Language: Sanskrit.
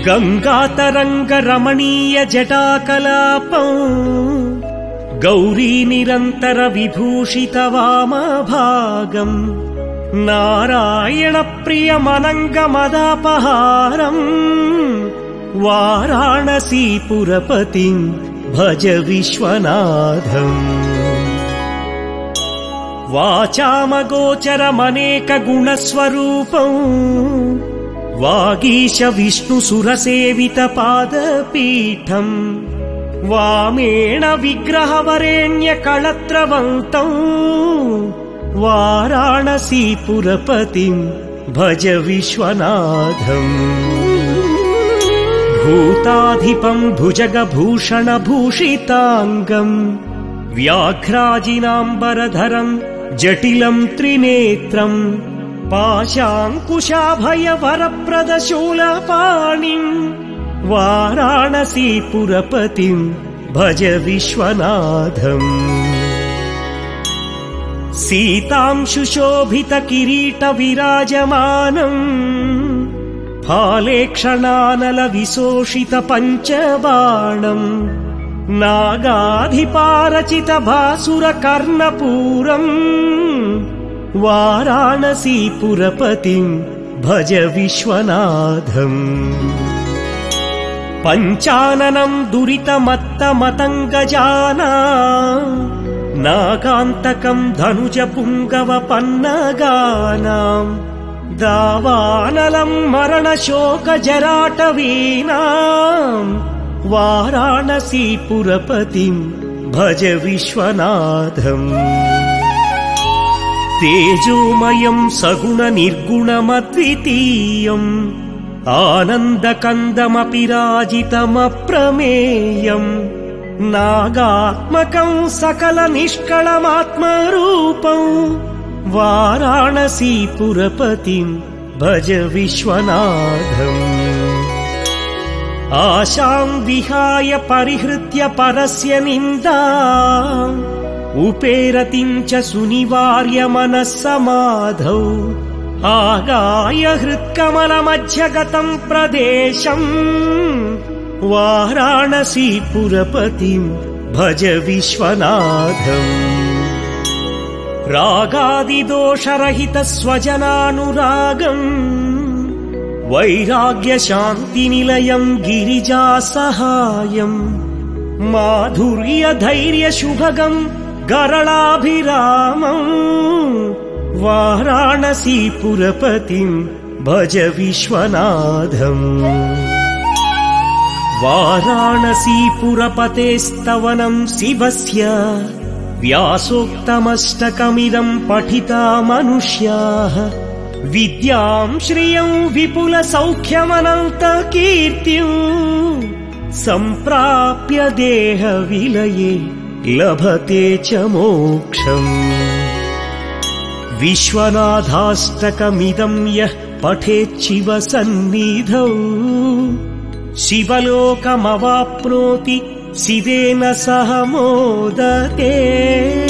गंगातरंगरमणीय जटाकलापं गौरी निरंतर विभूषित वामभागं नारायण प्रियमनंगमदापहारं वाराणसीपुरपतिं भज विश्वनाथम्। वाचामगोचरमनेक गुणस्वरूपं वागीश विष्णुसुरसेवित पादपीठं वामेण विग्रहवरेण्य कळत्रवन्तं वाराणसीपुरपतिं भज विश्वनाथम्। भूताधिपं भुजगभूषणभूषिताङ्गं व्याघ्राजिनाम्बरधरं जटिलं त्रिनेत्रं पाशाङ्कुशाभयवरप्रदशूलपाणिं वाराणसीपुरपतिं भज विश्वनाथम्। सीतांशुशोभितकिरीटविराजमानम् फालेक्षणानलविशोषितपञ्चबाणम् नागाधिपारचितभासुरकर्णपूरम् वाराणसीपुरपतिं भज विश्वनाथम्। पञ्चाननं दुरितमत्तमतङ्गजाना नागान्तकं धनुजपुङ्गवपन्नगानां दावानलं मरणशोकजराटवीनां वाराणसीपुरपतिं भज विश्वनाथम्। तेजोमयं सगुणनिर्गुणमद्वितीयम् आनन्दकन्दमपि राजितमप्रमेयम् नागात्मकं सकलनिष्कळमात्मरूपं वाराणसीपुरपतिं भज विश्वनाथम्। आशां विहाय परिहृत्य परस्य निन्दाम् उपेरतिं च सुनिवार्य मनः समाधौ आगाय हृत्कमलमध्यगतं प्रदेशम् वाराणसीपुरपतिं भज विश्वनाथम्। रागादिदोषरहितस्वजनानुरागम् वैराग्यशान्तिनिलयं गिरिजासहायम् माधुर्यधैर्यशुभगम् गरलाभिरामम् वाराणसीपुरपतिं भज विश्वनाथम्। वाराणसीपुरपतेस्तवनं शिवस्य व्यासोक्तमष्टकमिदं पठिता मनुष्याः विद्यां श्रियं विपुलसौख्यमनन्तकीर्तिं सम्प्राप्य देहविलये लभते च मोक्षम्। विश्वनाथाष्टकमिदं यः पठेच्छिव सन्निधौ शिवलोकमवाप्नोति शिवेन सह मोदते।